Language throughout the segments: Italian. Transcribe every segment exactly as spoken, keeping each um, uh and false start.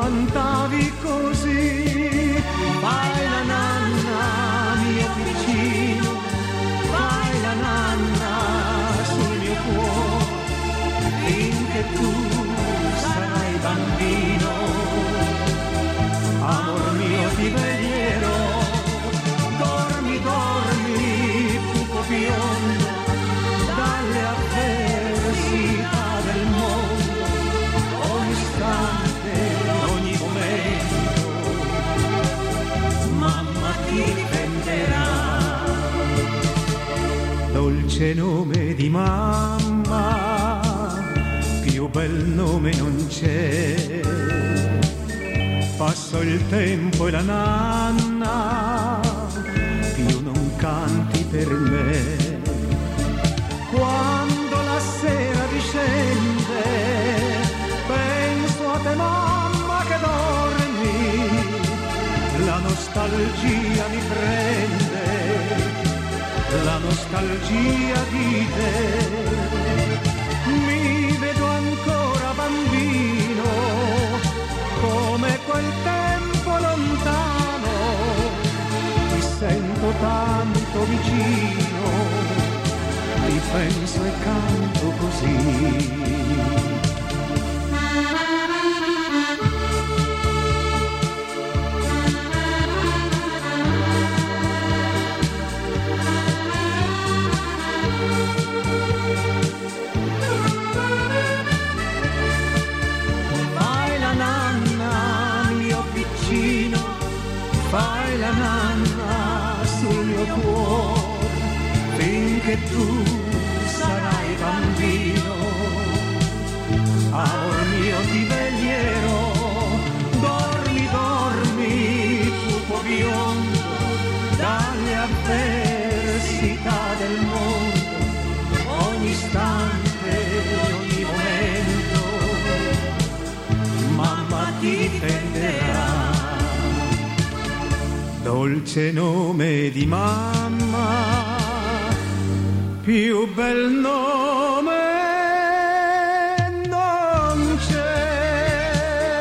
cantavi così. Fai la nanna, mio piccino, fai la nanna sul mio cuore, finché tu sarai bambino. Amor mio ti veglierò, dormi, dormi, pupo biondo, dalle avversità del mondo, ogni istante, ogni momento, mamma ti difenderà. Dolce nome di mamma, più bel nome non c'è. Passo il tempo e la nanna più non canti per me. Quando la sera discende penso a te mamma che dormi, la nostalgia mi prende, la nostalgia di te. Mi vedo ancora bambino, come quel tempo lontano, ti sento tanto vicino, ti penso e canto così. Fai la nanna sul mio cuore, finché tu sarai bambino. Amor mio ti veglierò, dormi, dormi, pupo biondo, dalle avversità del mondo, ogni istante, ogni momento, mamma ti difenderà. Dolce nome di mamma, più bel nome non c'è.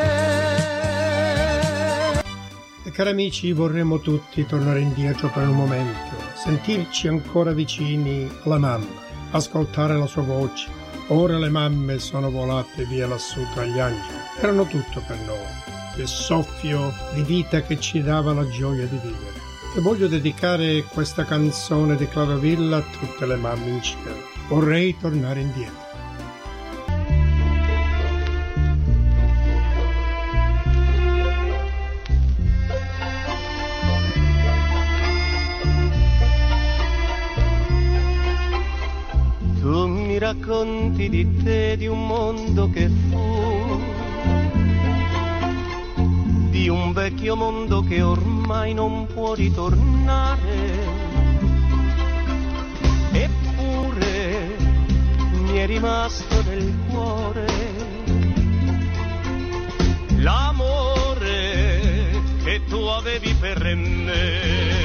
E cari amici, vorremmo tutti tornare indietro per un momento, sentirci ancora vicini alla mamma, ascoltare la sua voce. Ora le mamme sono volate via lassù tra gli angeli, erano tutto per noi, il soffio di vita che ci dava la gioia di vivere. E voglio dedicare questa canzone di Claudia Villa a tutte le mamme in cielo. Vorrei tornare indietro. Tu mi racconti di te, di un mondo che fu, di un vecchio mondo che ormai non può ritornare. Eppure mi è rimasto nel cuore l'amore che tu avevi per me.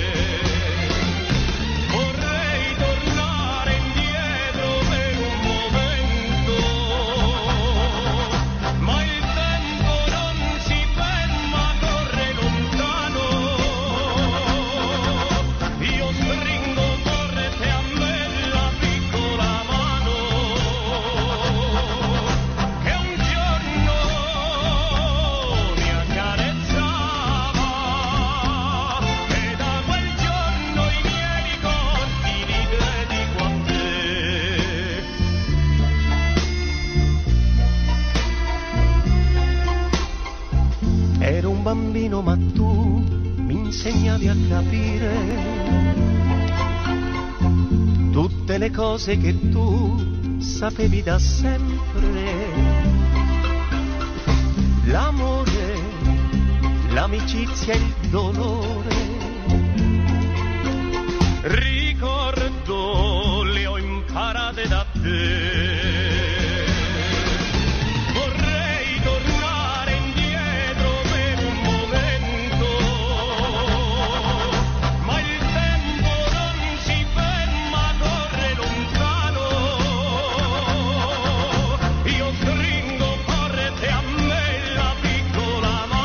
Bambino, ma tu mi insegnavi a capire tutte le cose che tu sapevi da sempre. L'amore, l'amicizia e il dolore, ricordo le ho imparate da te. Io stringo forte a me la piccola mano.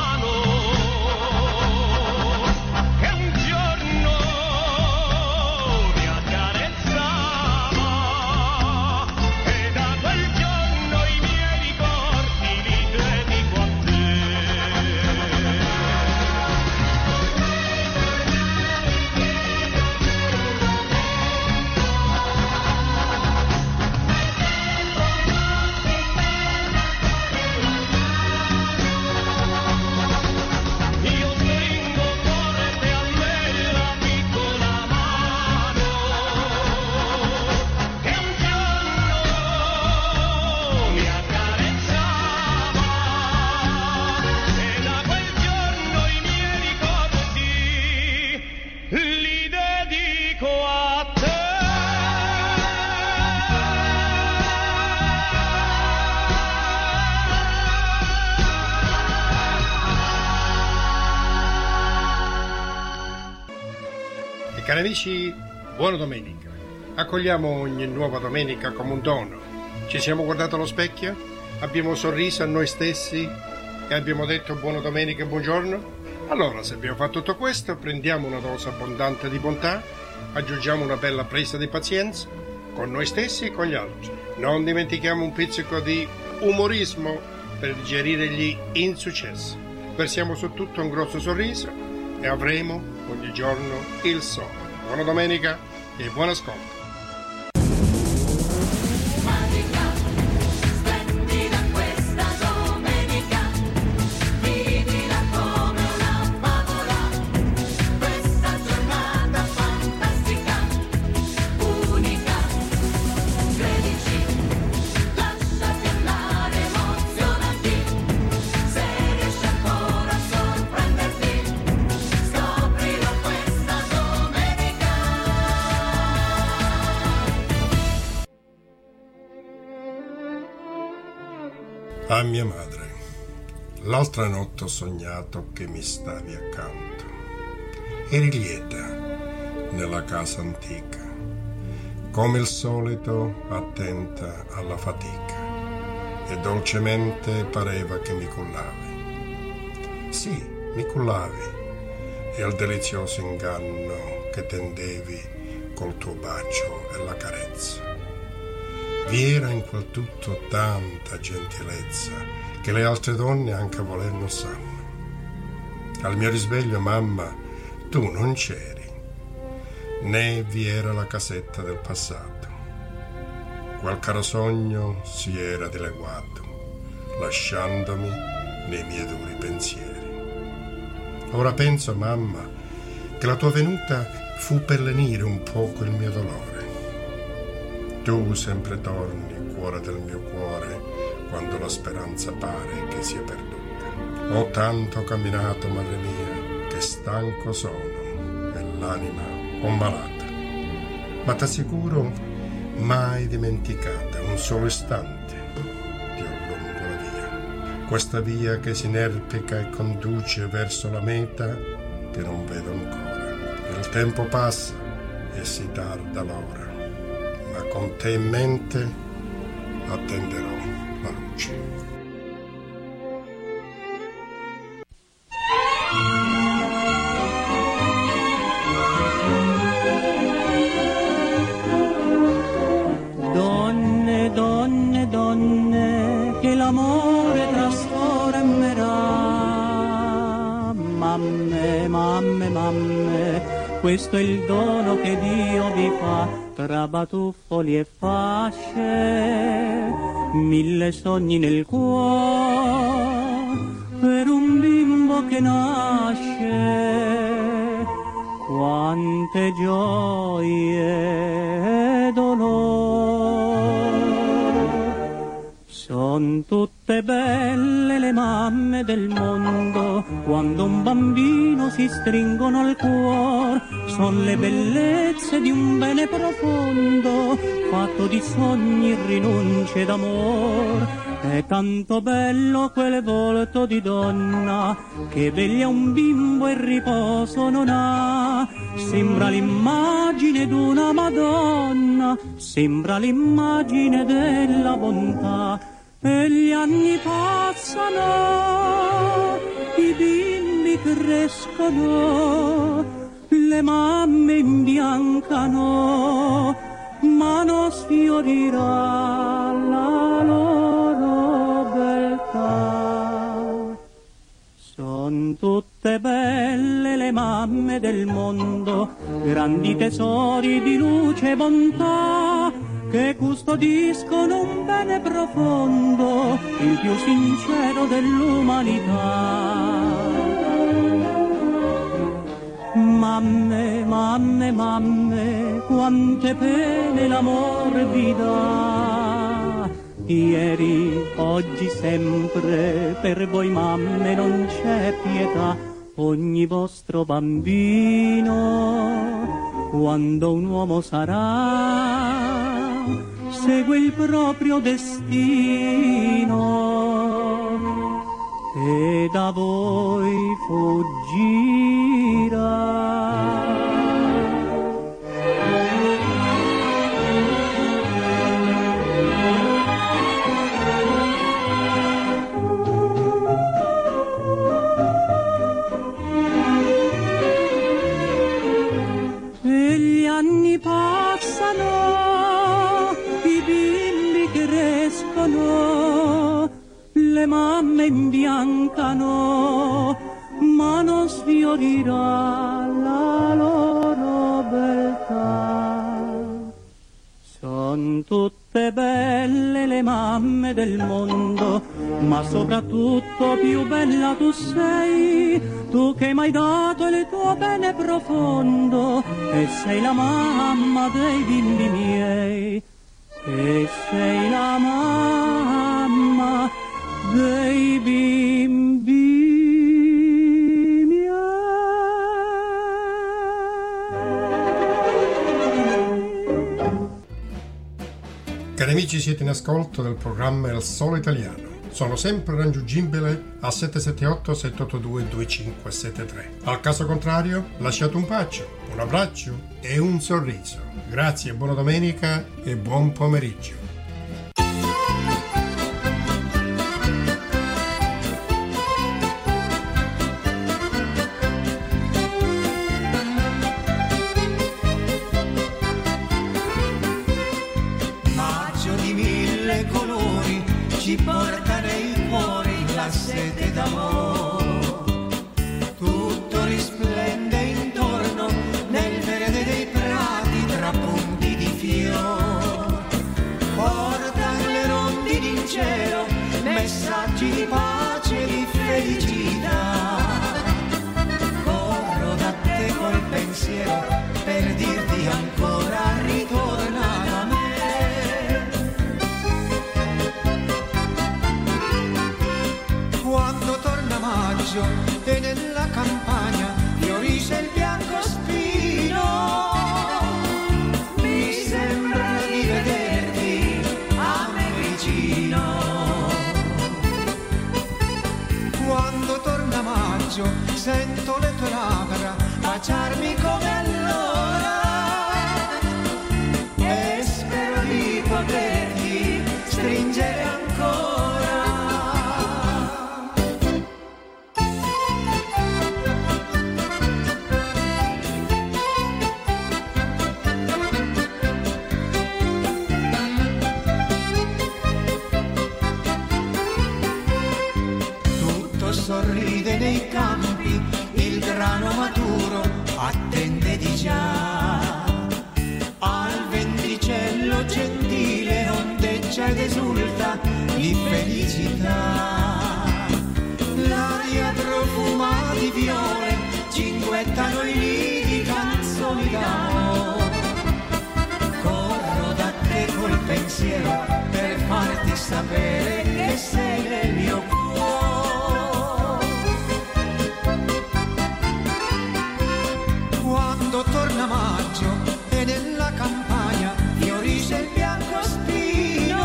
Cari amici, buona domenica. Accogliamo ogni nuova domenica come un dono. Ci siamo guardati allo specchio, abbiamo sorriso a noi stessi e abbiamo detto buona domenica e buongiorno. Allora, se abbiamo fatto tutto questo, prendiamo una dose abbondante di bontà, aggiungiamo una bella presa di pazienza con noi stessi e con gli altri. Non dimentichiamo un pizzico di umorismo per digerire gli insuccessi. Versiamo su tutto un grosso sorriso e avremo ogni giorno il sole. Buona domenica e buon ascolto. A mia madre, l'altra notte ho sognato che mi stavi accanto. Eri lieta nella casa antica, come il solito attenta alla fatica, e dolcemente pareva che mi cullavi. Sì, mi cullavi, e al delizioso inganno che tendevi col tuo bacio e la carezza. Vi era in quel tutto tanta gentilezza che le altre donne anche a voler non sanno. Al mio risveglio, mamma, tu non c'eri, né vi era la casetta del passato. Quel caro sogno si era dileguato, lasciandomi nei miei duri pensieri. Ora penso, mamma, che la tua venuta fu per lenire un poco il mio dolore. Tu sempre torni, cuore del mio cuore, quando la speranza pare che sia perduta. Ho tanto camminato, madre mia, che stanco sono e l'anima ho malata. Ma t'assicuro, mai dimenticata un solo istante ti ho lungo la via. Questa via che si inerpica e conduce verso la meta che non vedo ancora. Il tempo passa e si tarda l'ora. Ma con te in mente attenderò la luce. Donne, donne, donne, che l'amore trasformerà. Mamme, mamme, mamme, questo è il dono che Dio vi fa. Tra batuffoli e fasce, mille sogni nel cuore, per un bimbo che nasce, quante gioie e dolore. Son tutte belle le mamme del mondo, quando un bambino si stringono al cuore. Son le bellezze di un bene profondo, fatto di sogni, rinunce d'amor. È tanto bello quel volto di donna, che veglia un bimbo e riposo non ha. Sembra l'immagine d'una Madonna, sembra l'immagine della bontà. E gli anni passano, i bimbi crescono, le mamme imbiancano, ma non sfiorirà la loro beltà. Son tutte belle le mamme del mondo, grandi tesori di luce e bontà, che custodiscono un bene profondo, il più sincero dell'umanità. Mamme, mamme, mamme, quante pene l'amor vi dà. Ieri, oggi, sempre, per voi mamme non c'è pietà. Ogni vostro bambino, quando un uomo sarà, segue il proprio destino e da voi fuggirà. le mamme imbiancano, ma non sfiorirà la loro beltà. Son tutte belle le mamme del mondo, ma soprattutto più bella tu sei, tu che m'hai dato il tuo bene profondo, e sei la mamma dei bimbi miei, e sei la mamma dei bimbi miei. Cari amici, siete in ascolto del programma Il Solo Italiano. Sono sempre raggiungibile al sette sette otto sette otto due due cinque sette tre. Al caso contrario, lasciate un bacio, un abbraccio e un sorriso. Grazie, buona domenica e buon pomeriggio. Maggio di mille colori ci porta nei cuori la sete d'amore, tutto risplende intorno nel verde dei prati tra punti di fior, porta le rondini in cielo messaggi di pace e di felicità. Corro da te col pensiero per dirti ancora ritorna da me. Quando torna maggio e nella campagna fiorisce il bianco spino, mi sembra di vederti a me vicino. Quando torna maggio sento le tue labbra baciarmi come allora, e spero di poterti stringere ancora. Sorride nei campi, il grano maturo attende di già. Al venticello gentile ondeggia ed esulta di felicità. L'aria profuma di viole cinguettano i nidi canzoni d'amore. Corro da te col pensiero per farti sapere che sei nel mio cuore. Quando torna maggio e nella campagna fiorisce il bianco spino,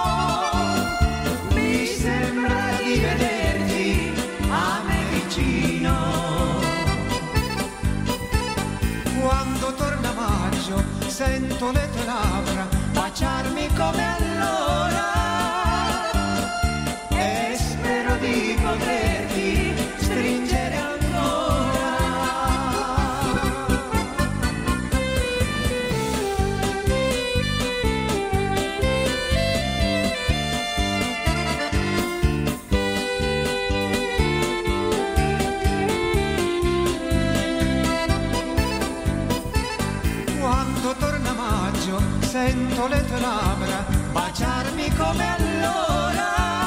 mi sembra di vederti a me vicino. Quando torna maggio sento le tue labbra baciarmi come allora, e spero di poterti stringere ancora. Quando torna maggio sento le tue labbra baciarmi come allora,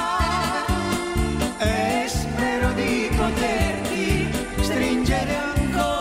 e spero di poterti stringere ancora.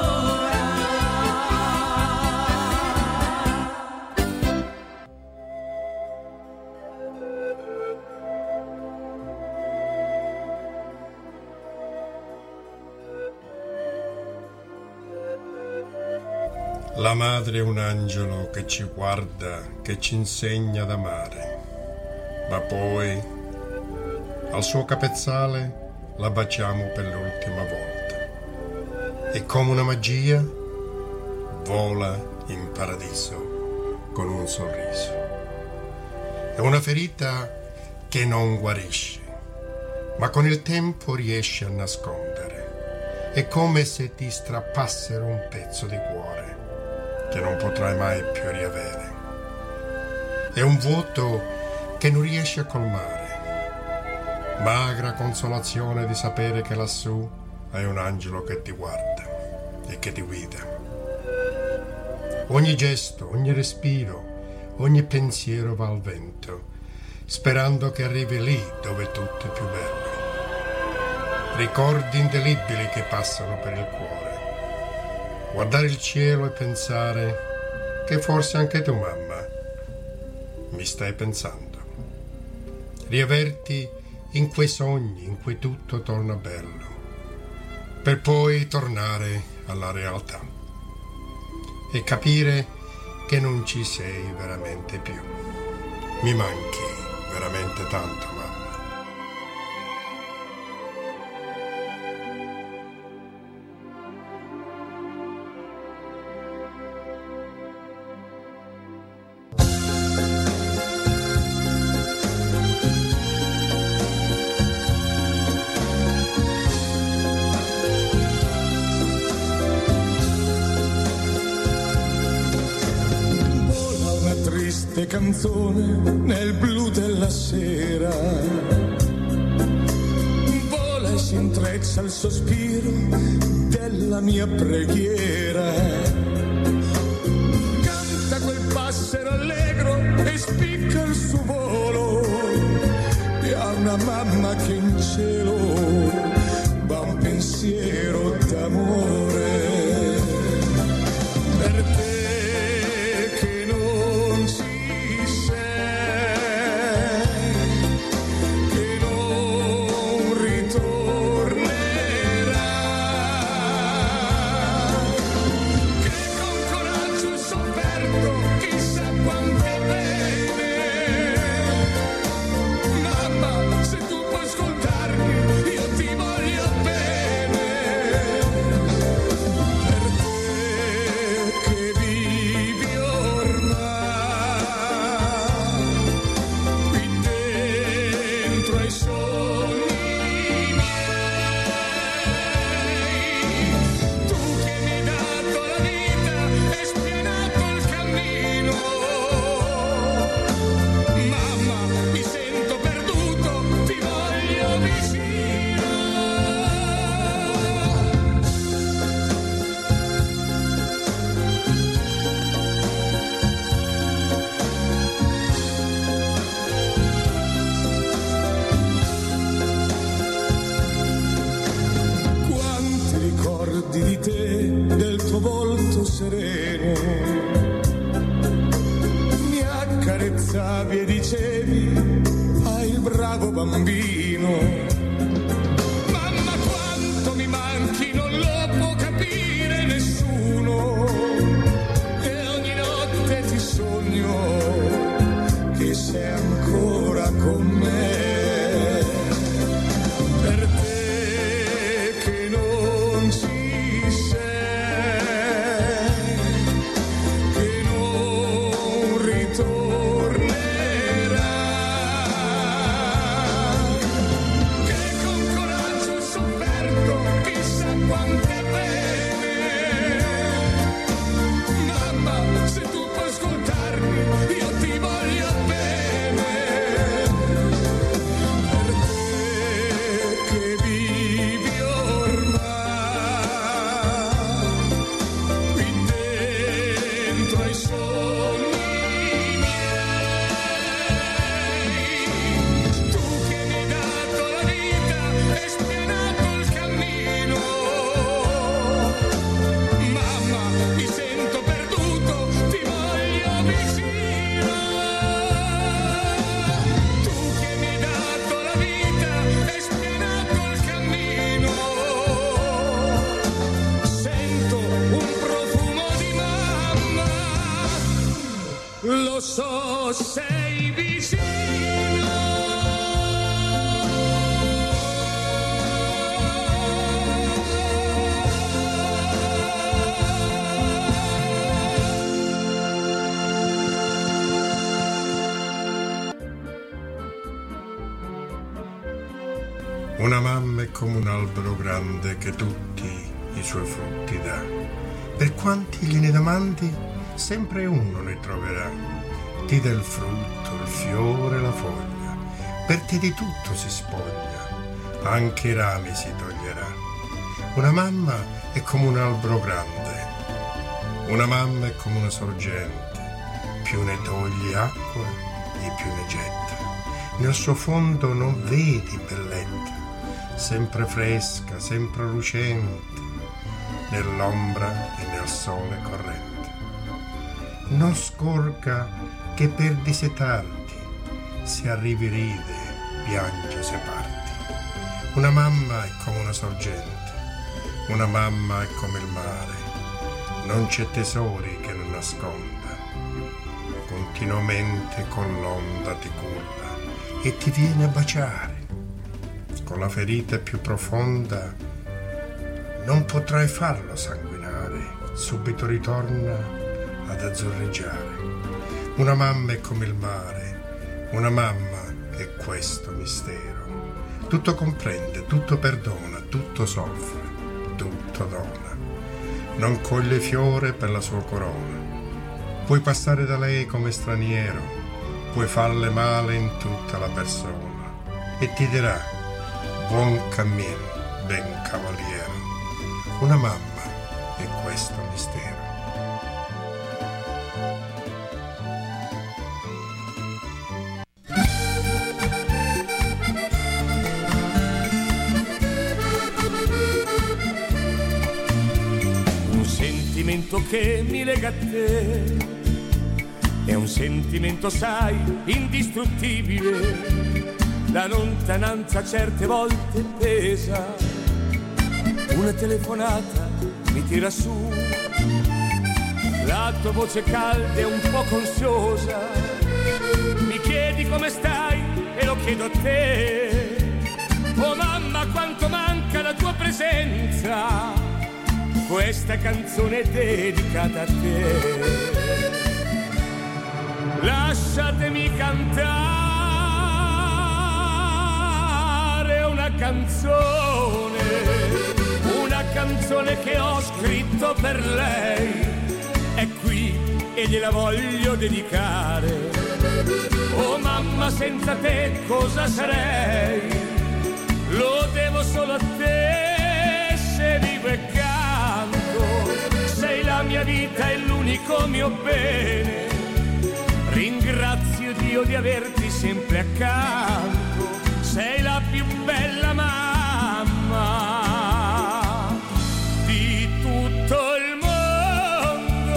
La madre è un angelo che ci guarda, che ci insegna ad amare, ma poi al suo capezzale la baciamo per l'ultima volta e come una magia vola in paradiso con un sorriso. È una ferita che non guarisce, ma con il tempo riesce a nascondere. È come se ti strappassero un pezzo di cuore che non potrai mai più riavere. È un vuoto che non riesci a colmare, Magra consolazione di sapere che lassù hai un angelo che ti guarda e che ti guida. Ogni gesto, ogni respiro, ogni pensiero va al vento, sperando che arrivi lì dove tutto è più bello. Ricordi indelebili che passano per il cuore. Guardare il cielo e pensare che forse anche tu, mamma, mi stai pensando. Riaverti in quei sogni in cui tutto torna bello, per poi tornare alla realtà e capire che non ci sei veramente più. Mi manchi veramente tanto, mamma. Canzone nel blu della sera, vola e si intreccia il sospiro della mia preghiera. Canta quel passero allegro e spicca il suo volo, e ha una mamma che in cielo va un pensiero d'amore. Per te e dicevi ai bravo bambino, mamma quanto mi manchi non lo può capire nessuno, e ogni notte ti sogno che sei ancora con me. Per te che non ci sei, che non ritorni, quante bene, mamma, se tu puoi ascoltarmi, io ti voglio bene. Per te che vivi ormai qui dentro ai sogni miei, tu che mi hai dato la vita e spianato il cammino. Mi sento perduto, ti voglio vicino. Tu che mi hai dato la vita e spianato il cammino. Sento un profumo di mamma, lo so, sei vicino. Una mamma è come un albero grande che tutti i suoi frutti dà. Per quanti gliene domandi, sempre uno ne troverà. Ti dà il frutto, il fiore, la foglia, Per te di tutto si spoglia, anche i rami si toglierà. Una mamma è come un albero grande, una mamma è come una sorgente, più ne togli acqua e più ne getta. Nel suo fondo non vedi bellezza, sempre fresca, sempre lucente, nell'ombra e nel sole corrente. Non scorga che per disetarti, se arrivi ride, piange se parti. Una mamma è come una sorgente, una mamma è come il mare, non c'è tesori che non nasconda, continuamente con l'onda ti culla e ti viene a baciare. Con la ferita più profonda non potrai farlo sanguinare, subito ritorna ad azzurreggiare. Una mamma è come il mare, una mamma è questo mistero. Tutto comprende, tutto perdona, tutto soffre, tutto dona. Non coglie fiore per la sua corona. Puoi passare da lei come straniero, puoi farle male in tutta la persona e ti dirà: buon cammino, ben cavaliero. Una mamma è questo mistero. Un sentimento che mi lega a te è un sentimento, sai, indistruttibile. La lontananza certe volte pesa, una telefonata mi tira su, la tua voce calda e un po' consiosa, mi chiedi come stai e lo chiedo a te. Oh mamma, quanto manca la tua presenza, questa canzone è dedicata a te. Lasciatemi cantare una canzone, una canzone che ho scritto per lei, è qui e gliela voglio dedicare. Oh mamma, senza te cosa sarei? Lo devo solo a te, se vivo e canto, sei la mia vita e l'unico mio bene. Ringrazio Dio di averti sempre accanto, sei la più bella mamma di tutto il mondo.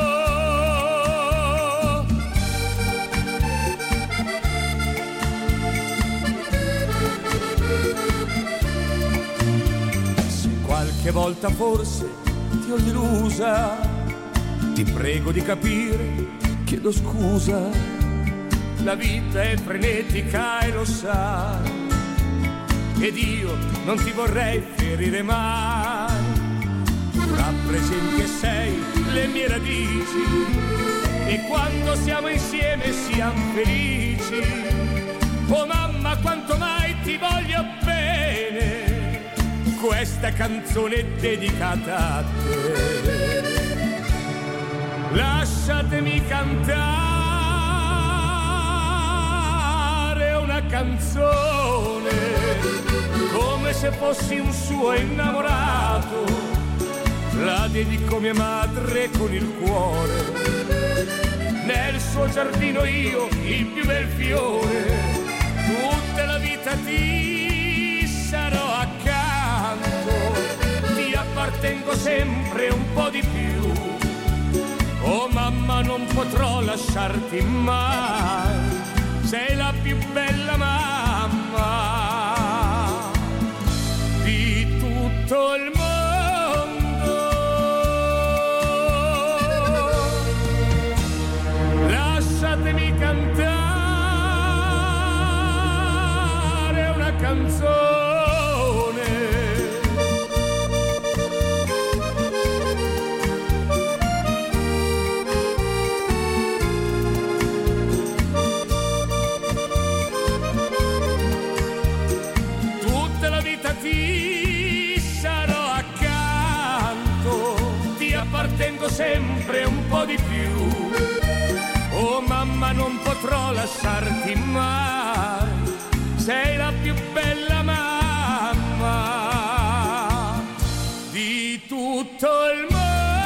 Se qualche volta forse ti ho delusa, ti prego di capire, chiedo scusa, la vita è frenetica e lo sai, ed io non ti vorrei ferire mai. Tu rappresenti e sei le mie radici, e quando siamo insieme siamo felici. Oh mamma, quanto mai ti voglio bene, questa canzone è dedicata a te. Lasciatemi cantare una canzone, come se fossi un suo innamorato, la dedico a mia madre con il cuore. Nel suo giardino io il più bel fiore, tutta la vita ti sarò accanto, ti appartengo sempre un po' di più. Oh mamma, non potrò lasciarti mai, sei la più bella mamma di tutto il mondo. Lasciatemi cantare una canzone, appartengo sempre un po' di più. Oh mamma, non potrò lasciarti mai, sei la più bella mamma di tutto il mondo.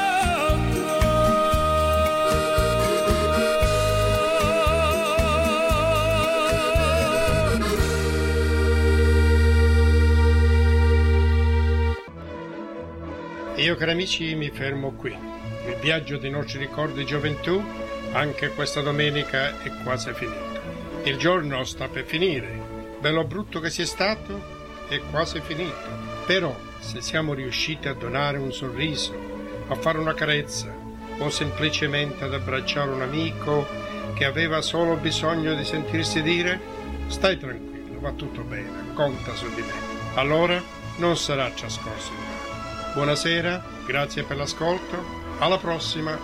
Io, cari amici, mi fermo qui. Il viaggio dei nostri ricordi di gioventù, anche questa domenica, è quasi finito. Il giorno sta per finire. Bello o brutto che sia stato, è quasi finito. Però, se siamo riusciti a donare un sorriso, a fare una carezza, o semplicemente ad abbracciare un amico che aveva solo bisogno di sentirsi dire «Stai tranquillo, va tutto bene, conta su di me», allora non sarà trascorso in vano. Buonasera, grazie per l'ascolto, alla prossima.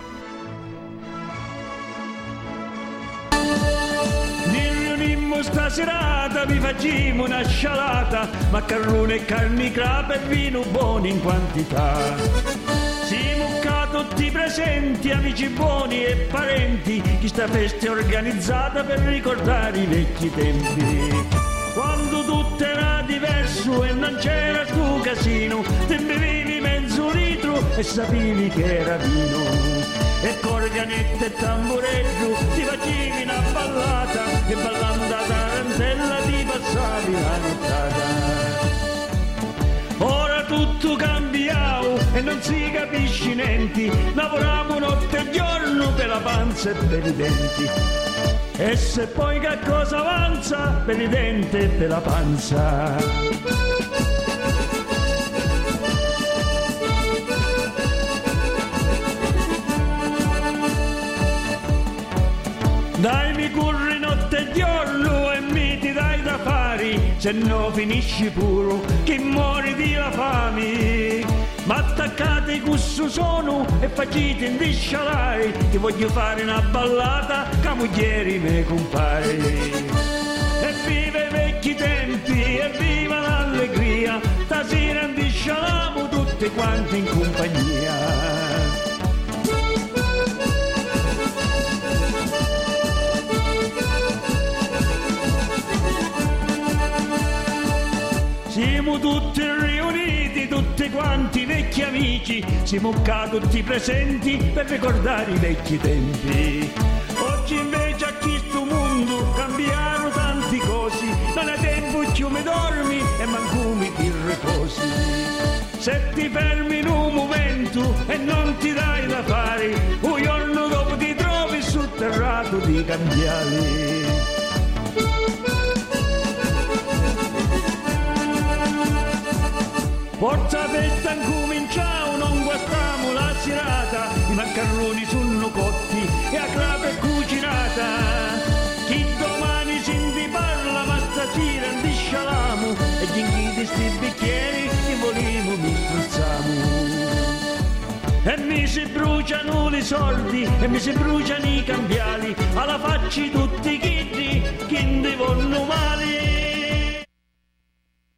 Mi riunimmo staserata, vi facciamo una scialata, maccarrone e carni crapa e vino buono in quantità. Siamo qua tutti presenti, amici buoni e parenti, chi sta festa è organizzata per ricordare i vecchi tempi. Quando tutto era diverso e non c'era tu casino, te bevevi mezzo litro e sapevi che era vino. E corganetta e tambureggio ti facevi una ballata e ballando a tarantella ti passavi la nottata. Ora tutto cambiato e non si capisce niente, lavoriamo notte e giorno per la panza e per i denti. E se poi che cosa avanza per i denti e per la panza? Dai mi corri notte e giorno e mi ti dai da fare, se no finisci puro che muori di la fame. Ma attaccate questo sono e facite in discialare, ti voglio fare una ballata che moglieri me compare. E viva i vecchi tempi e viva l'allegria, stasera discialiamo tutti quanti in compagnia. Siamo tutti riuniti, tutti quanti vecchi amici, siamo qua tutti presenti per ricordare i vecchi tempi. Oggi invece a questo mondo cambiano tanti cose, non hai tempo più mi dormi e manco mi ti riposi. Se ti fermi in un momento e non ti dai da fare, un giorno dopo ti trovi sotterrato di cambiali. Forza festa incominciamo, non guastiamo la serata, i maccarroni sono cotti e la crapa è cucinata. Chi domani si parla, ma stasera discialiamo, e gli inghiti sti bicchieri che volimo mi spruzziamo. E mi si bruciano i soldi e mi si bruciano i cambiali, alla faccia tutti i chiddi che ne vanno male.